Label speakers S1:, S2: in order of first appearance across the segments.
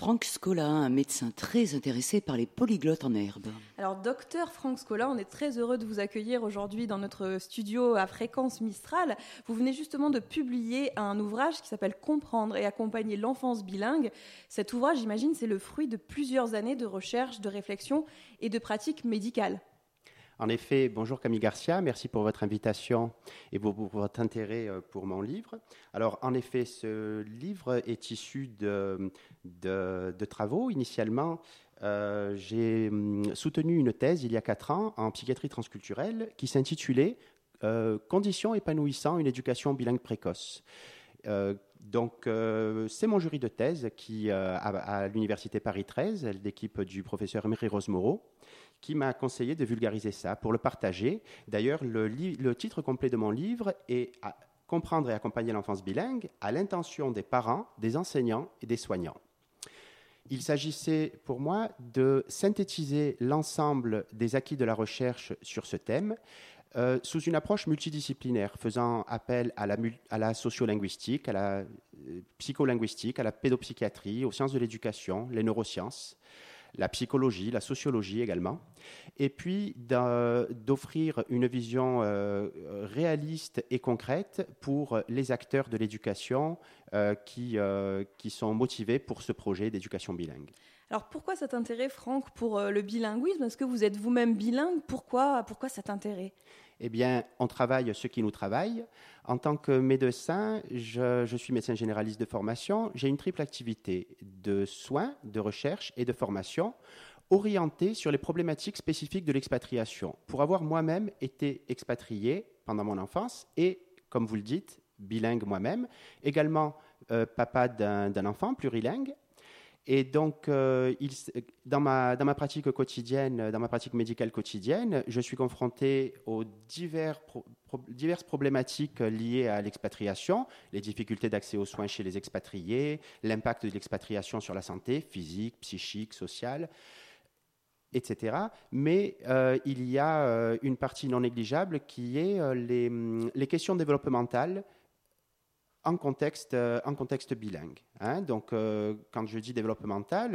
S1: Franck Scola, un médecin très intéressé par les polyglottes en herbe.
S2: Alors, docteur Franck Scola, on est très heureux de vous accueillir aujourd'hui dans notre studio à Fréquence Mistral. Vous venez justement de publier un ouvrage qui s'appelle « Comprendre et accompagner l'enfance bilingue ». Cet ouvrage, j'imagine, c'est le fruit de plusieurs années de recherche, de réflexion et de pratique médicale.
S3: En effet, bonjour Camille Garcia, merci pour votre invitation et pour votre intérêt pour mon livre. Alors, en effet, ce livre est issu de travaux. Initialement, j'ai soutenu une thèse il y a 4 ans en psychiatrie transculturelle qui s'intitulait « Conditions épanouissant une éducation bilingue précoce ». C'est mon jury de thèse qui, à l'université Paris 13, l'équipe du professeur Emery Rose-Moreau, qui m'a conseillé de vulgariser ça pour le partager. D'ailleurs, le titre complet de mon livre est « Comprendre et accompagner l'enfance bilingue » à l'intention des parents, des enseignants et des soignants. Il s'agissait pour moi de synthétiser l'ensemble des acquis de la recherche sur ce thème sous une approche multidisciplinaire, faisant appel à la sociolinguistique, à la psycholinguistique, à la pédopsychiatrie, aux sciences de l'éducation, les neurosciences, la psychologie, la sociologie également, et puis d'offrir une vision réaliste et concrète pour les acteurs de l'éducation qui sont motivés pour ce projet d'éducation bilingue.
S2: Alors pourquoi cet intérêt, Franck, pour le bilinguisme ? Est-ce que vous êtes vous-même bilingue ? Pourquoi cet intérêt ?
S3: Eh bien, on travaille ce qui nous travaille. En tant que médecin, je suis médecin généraliste de formation. J'ai une triple activité de soins, de recherche et de formation orientée sur les problématiques spécifiques de l'expatriation. Pour avoir moi-même été expatrié pendant mon enfance et, comme vous le dites, bilingue moi-même, également papa d'un enfant plurilingue. Et donc, dans ma pratique quotidienne, dans ma pratique médicale quotidienne, je suis confronté aux diverses problématiques liées à l'expatriation, les difficultés d'accès aux soins chez les expatriés, l'impact de l'expatriation sur la santé physique, psychique, sociale, etc. Mais il y a une partie non négligeable qui est les questions développementales en contexte bilingue. Donc, quand je dis développemental,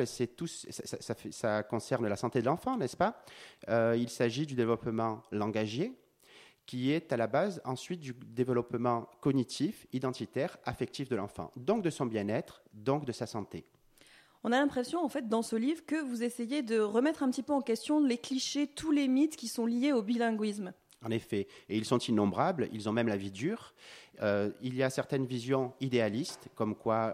S3: ça concerne la santé de l'enfant, n'est-ce pas ? Il s'agit du développement langagier, qui est à la base ensuite du développement cognitif, identitaire, affectif de l'enfant, donc de son bien-être, donc de sa santé.
S2: On a l'impression, en fait, dans ce livre, que vous essayez de remettre un petit peu en question les clichés, tous les mythes qui sont liés au bilinguisme.
S3: En effet, et ils sont innombrables, ils ont même la vie dure. Il y a certaines visions idéalistes, comme quoi,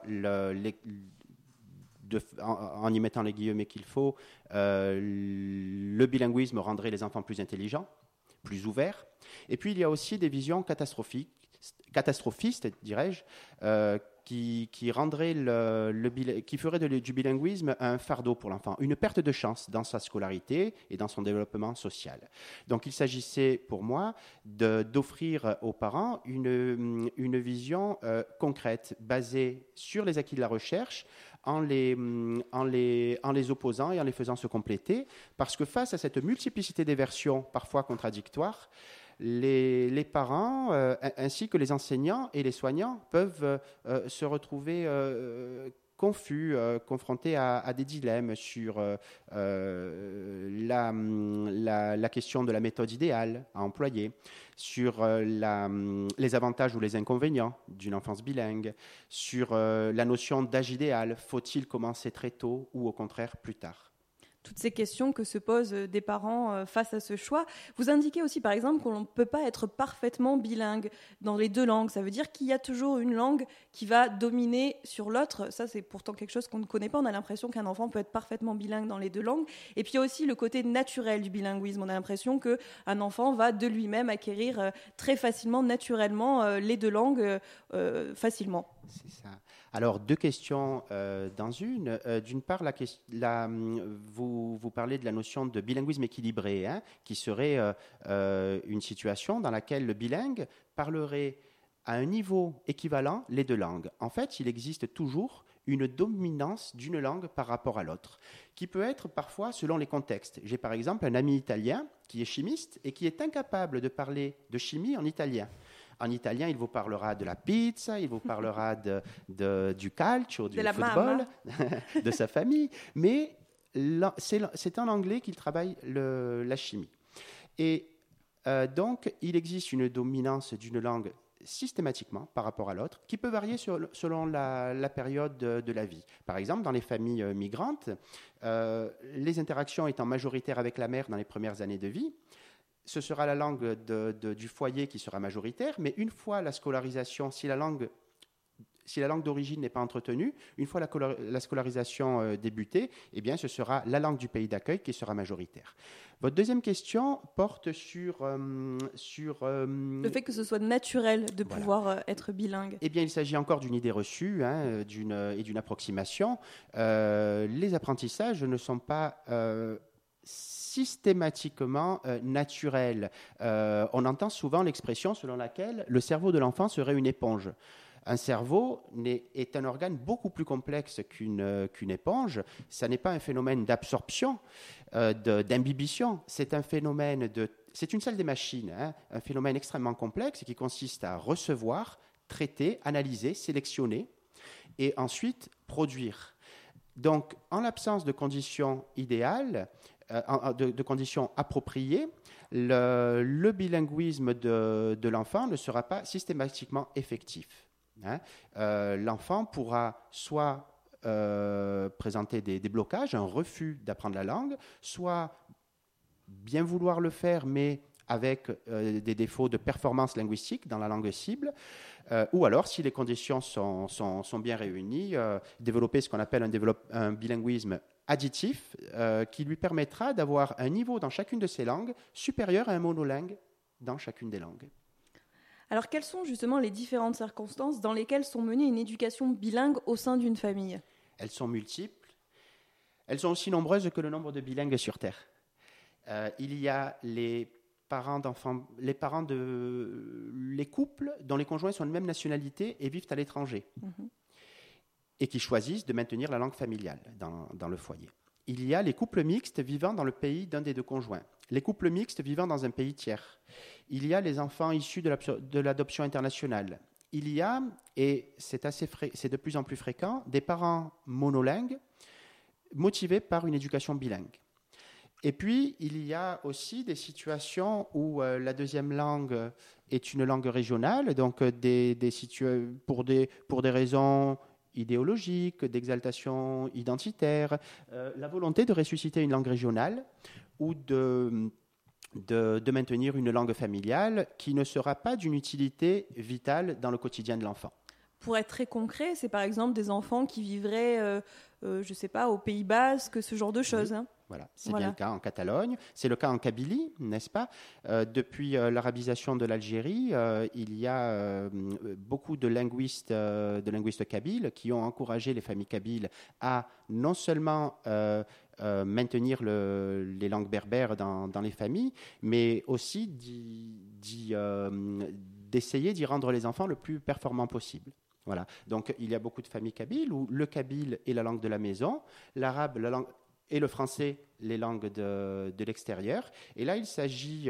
S3: en y mettant les guillemets qu'il faut, le bilinguisme rendrait les enfants plus intelligents, plus ouverts. Et puis, il y a aussi des visions catastrophistes, dirais-je, qui ferait du bilinguisme un fardeau pour l'enfant, une perte de chance dans sa scolarité et dans son développement social. Donc il s'agissait pour moi d'offrir aux parents une vision concrète, basée sur les acquis de la recherche, en les opposant et en les faisant se compléter, parce que face à cette multiplicité des versions parfois contradictoires, les parents ainsi que les enseignants et les soignants peuvent se retrouver confus, confrontés à des dilemmes sur la question de la méthode idéale à employer, sur les avantages ou les inconvénients d'une enfance bilingue, sur la notion d'âge idéal, faut-il commencer très tôt ou au contraire plus tard ?
S2: Toutes ces questions que se posent des parents face à ce choix. Vous indiquez aussi, par exemple, qu'on ne peut pas être parfaitement bilingue dans les deux langues. Ça veut dire qu'il y a toujours une langue qui va dominer sur l'autre. Ça, c'est pourtant quelque chose qu'on ne connaît pas. On a l'impression qu'un enfant peut être parfaitement bilingue dans les deux langues. Et puis, il y a aussi le côté naturel du bilinguisme. On a l'impression qu'un enfant va de lui-même acquérir très facilement, naturellement, les deux langues facilement.
S3: C'est ça. Alors, deux questions dans une. D'une part, vous parlez de la notion de bilinguisme équilibré, qui serait une situation dans laquelle le bilingue parlerait à un niveau équivalent les deux langues. En fait, il existe toujours une dominance d'une langue par rapport à l'autre, qui peut être parfois selon les contextes. J'ai par exemple un ami italien qui est chimiste et qui est incapable de parler de chimie en italien. En italien, il vous parlera de la pizza, il vous parlera du calcio, du football, de sa famille. Mais c'est en anglais qu'il travaille la chimie. Et donc, il existe une dominance d'une langue systématiquement par rapport à l'autre, qui peut varier selon la période de la vie. Par exemple, dans les familles migrantes, les interactions étant majoritaires avec la mère dans les premières années de vie, ce sera la langue du foyer qui sera majoritaire, mais une fois la scolarisation, si la langue d'origine n'est pas entretenue, une fois la scolarisation débutée, eh bien, ce sera la langue du pays d'accueil qui sera majoritaire. Votre deuxième question porte sur
S2: le fait que ce soit naturel de pouvoir être bilingue.
S3: Eh bien, il s'agit encore d'une idée reçue et d'une approximation. Les apprentissages ne sont pas systématiquement naturels. On entend souvent l'expression selon laquelle le cerveau de l'enfant serait une éponge. Un cerveau est un organe beaucoup plus complexe qu'une éponge. Ça n'est pas un phénomène d'absorption, d'imbibition. C'est un phénomène c'est une salle des machines, un phénomène extrêmement complexe qui consiste à recevoir, traiter, analyser, sélectionner et ensuite produire. Donc, en l'absence de conditions idéales, de conditions appropriées, le bilinguisme de l'enfant ne sera pas systématiquement effectif. L'enfant pourra soit présenter des blocages, un refus d'apprendre la langue, soit bien vouloir le faire, mais avec des défauts de performance linguistique dans la langue cible, ou alors, si les conditions sont bien réunies, développer ce qu'on appelle un bilinguisme additif qui lui permettra d'avoir un niveau dans chacune de ces langues supérieur à un monolingue dans chacune des langues.
S2: Alors, quelles sont justement les différentes circonstances dans lesquelles sont menées une éducation bilingue au sein d'une famille ?
S3: Elles sont multiples. Elles sont aussi nombreuses que le nombre de bilingues sur Terre. Il y a les couples dont les conjoints sont de même nationalité et vivent à l'étranger et qui choisissent de maintenir la langue familiale dans le foyer. Il y a les couples mixtes vivant dans le pays d'un des deux conjoints, les couples mixtes vivant dans un pays tiers. Il y a les enfants issus de l'adoption internationale. Il y a, et c'est de plus en plus fréquent, des parents monolingues motivés par une éducation bilingue. Et puis, il y a aussi des situations où la deuxième langue est une langue régionale, donc pour des raisons idéologiques, d'exaltation identitaire, la volonté de ressusciter une langue régionale ou de maintenir une langue familiale qui ne sera pas d'une utilité vitale dans le quotidien de l'enfant.
S2: Pour être très concret, c'est par exemple des enfants qui vivraient, je ne sais pas, au Pays Basque, ce genre de choses.
S3: Oui. Voilà, c'est bien le cas en Catalogne. C'est le cas en Kabylie, n'est-ce pas ? Depuis l'arabisation de l'Algérie, il y a beaucoup de linguistes kabyles qui ont encouragé les familles kabyles à non seulement maintenir les langues berbères dans les familles, mais aussi d'essayer d'y rendre les enfants le plus performants possible. Voilà. Donc, il y a beaucoup de familles kabyles où le kabyle est la langue de la maison, l'arabe, et le français, les langues de l'extérieur. Et là, il s'agit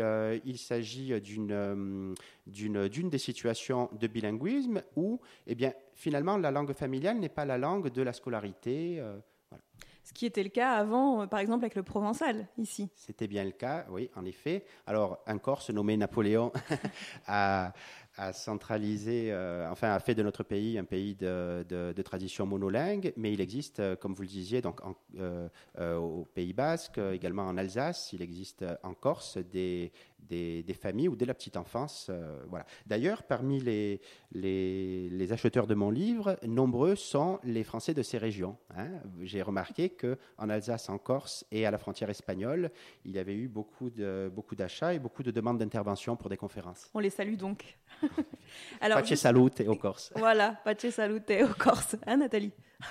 S3: d'une des situations de bilinguisme où, eh bien, finalement, la langue familiale n'est pas la langue de la scolarité. Voilà.
S2: Ce qui était le cas avant, par exemple, avec le provençal, ici.
S3: C'était bien le cas, oui, en effet. Alors, un Corse nommé Napoléon a centralisé, a fait de notre pays un pays de tradition monolingue, mais il existe, comme vous le disiez, donc au Pays Basque, également en Alsace, il existe en Corse des familles où dès la petite enfance, voilà. D'ailleurs, parmi les acheteurs de mon livre, nombreux sont les Français de ces régions. J'ai remarqué qu'en Alsace, en Corse et à la frontière espagnole, il y avait eu beaucoup d'achats et beaucoup de demandes d'intervention pour des conférences.
S2: On les salue donc.
S3: Alors, pace salute aux Corses.
S2: Voilà, pace salute aux Corses. Hein, Nathalie?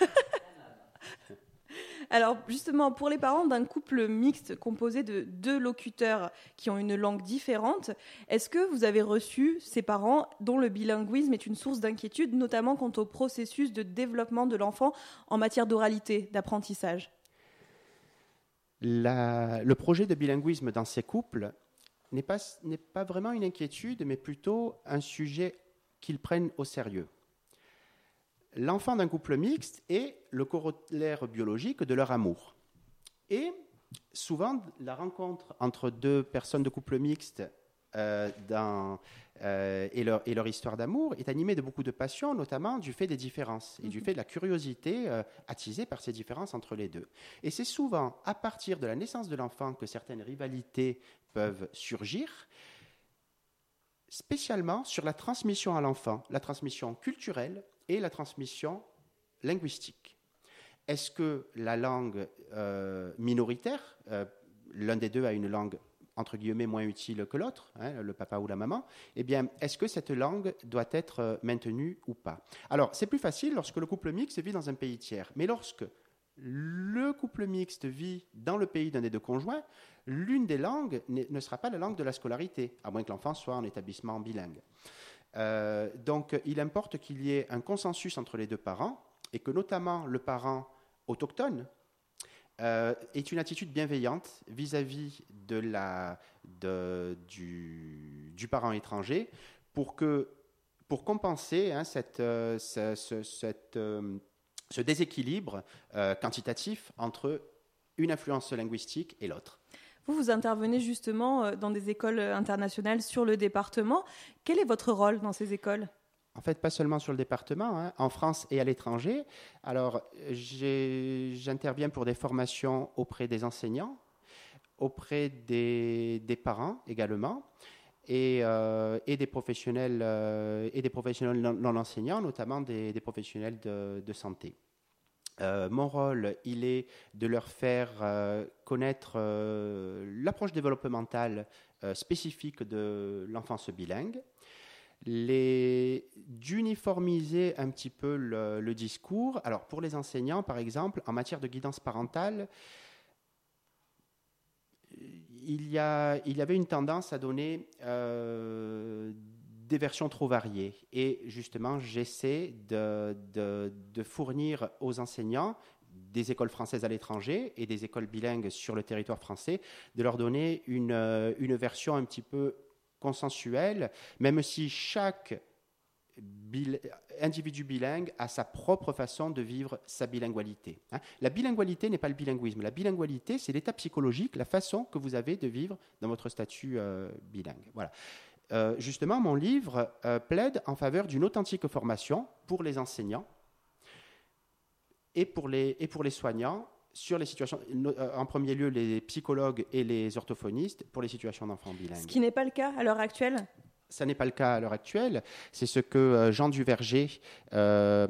S2: Alors, justement, pour les parents d'un couple mixte composé de 2 locuteurs qui ont une langue différente, est-ce que vous avez reçu ces parents dont le bilinguisme est une source d'inquiétude, notamment quant au processus de développement de l'enfant en matière d'oralité, d'apprentissage?
S3: Le projet de bilinguisme dans ces couples n'est pas vraiment une inquiétude, mais plutôt un sujet qu'ils prennent au sérieux. L'enfant d'un couple mixte est le corollaire biologique de leur amour. Et souvent, la rencontre entre deux personnes de couple mixte et leur histoire d'amour est animée de beaucoup de passion, notamment du fait des différences et du fait de la curiosité attisée par ces différences entre les deux. Et c'est souvent à partir de la naissance de l'enfant que certaines rivalités peuvent surgir, spécialement sur la transmission à l'enfant, la transmission culturelle et la transmission linguistique. Est-ce que la langue minoritaire, l'un des deux a une langue entre guillemets moins utile que l'autre, le papa ou la maman, eh bien, est-ce que cette langue doit être maintenue ou pas? Alors, c'est plus facile lorsque le couple mixte vit dans un pays tiers, mais lorsque le couple mixte vit dans le pays d'un des deux conjoints, l'une des langues ne sera pas la langue de la scolarité, à moins que l'enfant soit en établissement bilingue. Donc, il importe qu'il y ait un consensus entre les deux parents et que notamment le parent autochtone ait une attitude bienveillante vis-à-vis du parent étranger pour compenser ce déséquilibre quantitatif entre une influence linguistique et l'autre.
S2: Vous intervenez justement dans des écoles internationales sur le département. Quel est votre rôle dans ces écoles ?
S3: En fait, pas seulement sur le département, en France et à l'étranger. Alors, j'interviens pour des formations auprès des enseignants, auprès des parents également, et des professionnels non enseignants, notamment des professionnels de santé. Mon rôle, il est de leur faire connaître l'approche développementale spécifique de l'enfance bilingue, d'uniformiser un petit peu le discours. Alors, pour les enseignants, par exemple, en matière de guidance parentale, il y avait une tendance à donner des versions trop variées. Et justement, j'essaie de fournir aux enseignants des écoles françaises à l'étranger et des écoles bilingues sur le territoire français, de leur donner une version un petit peu consensuelle, même si chaque individu bilingue a sa propre façon de vivre sa bilingualité. La bilingualité n'est pas le bilinguisme. La bilingualité, c'est l'état psychologique, la façon que vous avez de vivre dans votre statut bilingue. Voilà. Justement, mon livre plaide en faveur d'une authentique formation pour les enseignants et pour les soignants sur les situations, en premier lieu les psychologues et les orthophonistes pour les situations d'enfants bilingues.
S2: Ce qui n'est pas le cas à l'heure actuelle ?
S3: Ça n'est pas le cas à l'heure actuelle. C'est ce que Jean Duverger a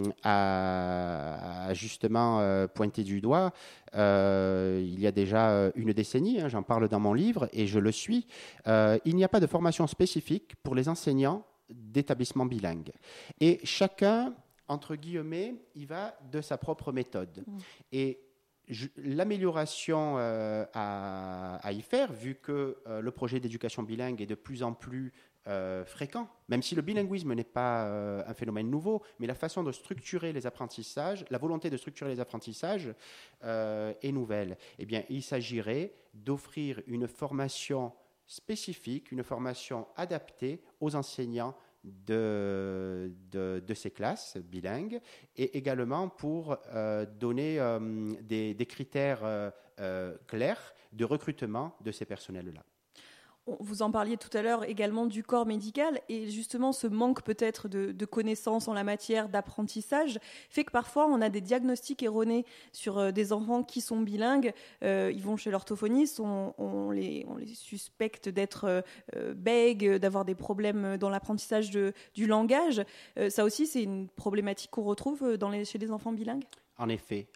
S3: justement pointé du doigt il y a déjà une décennie. J'en parle dans mon livre et je le suis. Il n'y a pas de formation spécifique pour les enseignants d'établissements bilingues. Et chacun, entre guillemets, il va de sa propre méthode. Et l'amélioration à y faire, vu que le projet d'éducation bilingue est de plus en plus fréquent, même si le bilinguisme n'est pas un phénomène nouveau, mais la façon de structurer les apprentissages, la volonté de structurer les apprentissages est nouvelle. Eh bien, il s'agirait d'offrir une formation spécifique, une formation adaptée aux enseignants de ces classes bilingues et également pour donner des critères clairs de recrutement de ces personnels-là.
S2: Vous en parliez tout à l'heure également du corps médical et justement ce manque peut-être de connaissances en la matière d'apprentissage fait que parfois on a des diagnostics erronés sur des enfants qui sont bilingues. Ils vont chez l'orthophoniste, on les suspecte d'être bègues, d'avoir des problèmes dans l'apprentissage du langage. Ça aussi c'est une problématique qu'on retrouve chez les enfants bilingues ?
S3: En effet.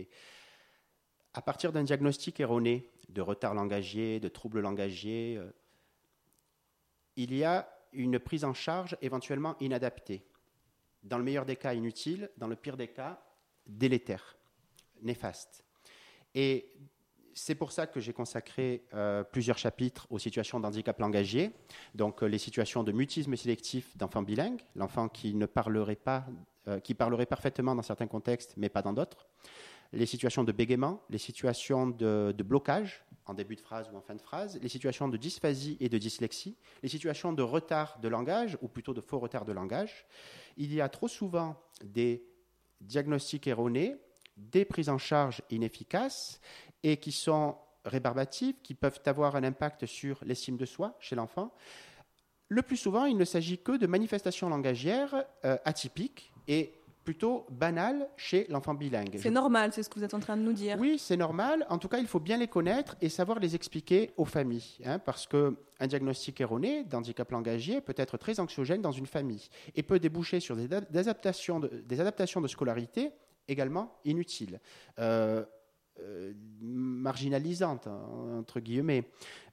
S3: À partir d'un diagnostic erroné de retard langagier, de troubles langagiers, il y a une prise en charge éventuellement inadaptée. Dans le meilleur des cas, inutile. Dans le pire des cas, délétère, néfaste. Et c'est pour ça que j'ai consacré plusieurs chapitres aux situations d'handicap langagier, donc les situations de mutisme sélectif d'enfants bilingues, l'enfant qui ne parlerait pas, qui parlerait parfaitement dans certains contextes, mais pas dans d'autres. les situations de bégaiement, les situations de blocage en début de phrase ou en fin de phrase, les situations de dysphasie et de dyslexie, les situations de retard de langage, ou plutôt de faux retard de langage. Il y a trop souvent des diagnostics erronés, des prises en charge inefficaces et qui sont rébarbatives, qui peuvent avoir un impact sur l'estime de soi chez l'enfant. Le plus souvent, il ne s'agit que de manifestations langagières atypiques et plutôt banales chez l'enfant bilingue.
S2: C'est normal, c'est ce que vous êtes en train de nous dire.
S3: Oui, c'est normal. En tout cas, il faut bien les connaître et savoir les expliquer aux familles. Parce qu'un diagnostic erroné d'handicap langagier peut être très anxiogène dans une famille et peut déboucher sur des adaptations de scolarité également inutiles, marginalisantes, entre guillemets.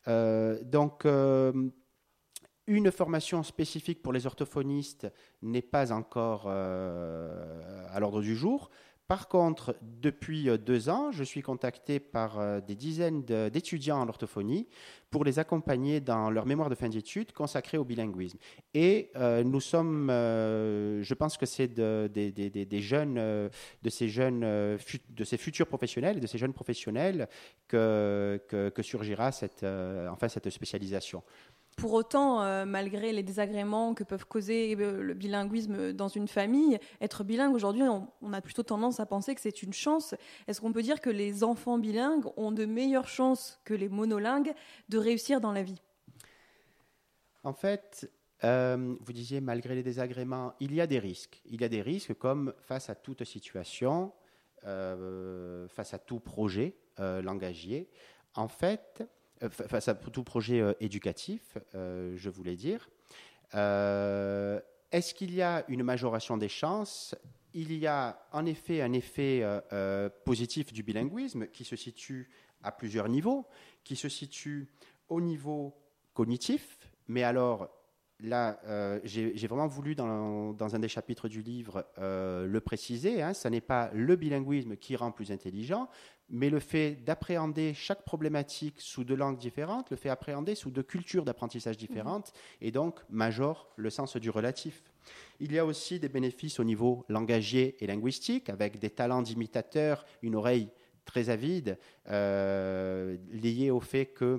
S3: Une formation spécifique pour les orthophonistes n'est pas encore à l'ordre du jour. Par contre, depuis 2 ans, je suis contacté par des dizaines d'étudiants en orthophonie pour les accompagner dans leur mémoire de fin d'études consacrée au bilinguisme. Et nous sommes, je pense que c'est des jeunes, de ces futurs professionnels et de ces jeunes professionnels que surgira cette spécialisation.
S2: Pour autant, malgré les désagréments que peuvent causer le bilinguisme dans une famille, être bilingue aujourd'hui, on a plutôt tendance à penser que c'est une chance. Est-ce qu'on peut dire que les enfants bilingues ont de meilleures chances que les monolingues de réussir dans la vie ?
S3: En fait, vous disiez malgré les désagréments, il y a des risques. Il y a des risques comme face à toute situation, face à tout projet langagier. En fait, face à tout projet éducatif, je voulais dire. Est-ce qu'il y a une majoration des chances ? Il y a en effet un effet positif du bilinguisme qui se situe à plusieurs niveaux, qui se situe au niveau cognitif, mais alors là, j'ai vraiment voulu dans un des chapitres du livre le préciser, ce n'est pas le bilinguisme qui rend plus intelligent, mais le fait d'appréhender chaque problématique sous 2 langues différentes, le fait d'appréhender sous 2 cultures d'apprentissage différentes, et donc majore le sens du relatif. Il y a aussi des bénéfices au niveau langagier et linguistique, avec des talents d'imitateur, une oreille très avide, liés au fait que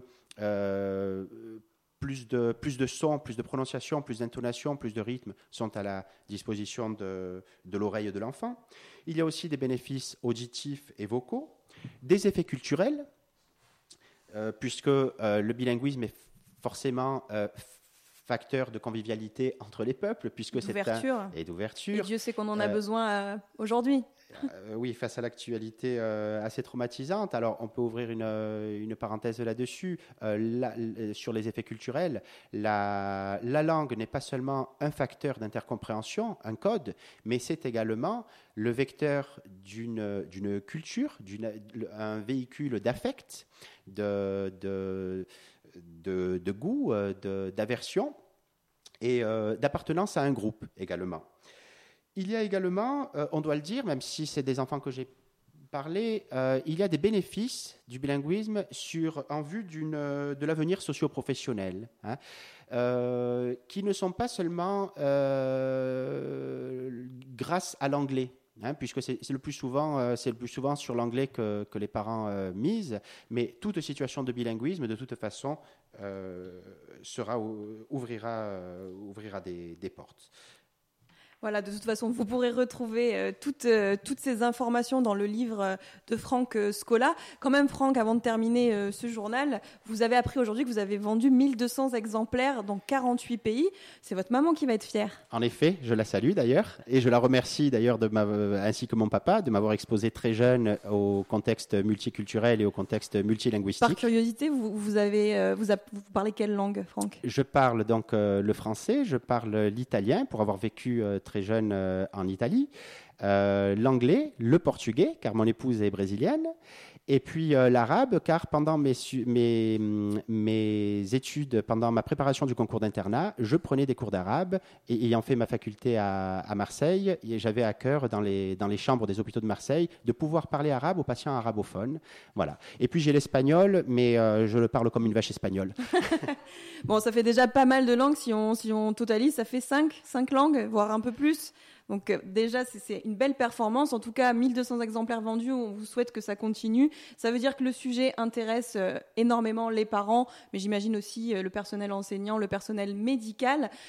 S3: plus de sons, plus de prononciation, plus d'intonation, plus de rythme sont à la disposition de l'oreille de l'enfant. Il y a aussi des bénéfices auditifs et vocaux, des effets culturels, puisque le bilinguisme est forcément facteur de convivialité entre les peuples, puisque c'est d'ouverture.
S2: Et Dieu sait qu'on en a besoin aujourd'hui.
S3: Oui, face à l'actualité assez traumatisante. Alors, on peut ouvrir une parenthèse là-dessus. Sur les effets culturels, la langue n'est pas seulement un facteur d'intercompréhension, un code, mais c'est également le vecteur d'une culture, un véhicule d'affect, de goût, d'aversion et d'appartenance à un groupe également. Il y a également, on doit le dire, même si c'est des enfants que j'ai parlé, il y a des bénéfices du bilinguisme en vue de l'avenir socio-professionnel, qui ne sont pas seulement grâce à l'anglais. Puisque c'est le plus souvent sur l'anglais que les parents misent, mais toute situation de bilinguisme, de toute façon, ouvrira des portes.
S2: Voilà, de toute façon, vous pourrez retrouver toutes ces informations dans le livre de Franck Scola. Quand même, Franck, avant de terminer ce journal, vous avez appris aujourd'hui que vous avez vendu 1200 exemplaires dans 48 pays. C'est votre maman qui va être fière.
S3: En effet, je la salue d'ailleurs, et je la remercie d'ailleurs, ainsi que mon papa, de m'avoir exposé très jeune au contexte multiculturel et au contexte multilinguistique.
S2: Par curiosité, vous parlez quelle langue, Franck ?
S3: Je parle donc le français, je parle l'italien, pour avoir vécu très jeune en Italie, l'anglais, le portugais, car mon épouse est brésilienne, et puis l'arabe, car pendant mes études, pendant ma préparation du concours d'internat, je prenais des cours d'arabe, et ayant fait ma faculté à Marseille, et j'avais à cœur, dans les chambres des hôpitaux de Marseille, de pouvoir parler arabe aux patients arabophones. Voilà. Et puis j'ai l'espagnol, mais je le parle comme une vache espagnole.
S2: Bon, ça fait déjà pas mal de langues. Si on totalise, ça fait 5 langues, voire un peu plus. Donc déjà, c'est une belle performance. En tout cas, 1200 exemplaires vendus, on vous souhaite que ça continue. Ça veut dire que le sujet intéresse énormément les parents, mais j'imagine aussi le personnel enseignant, le personnel médical.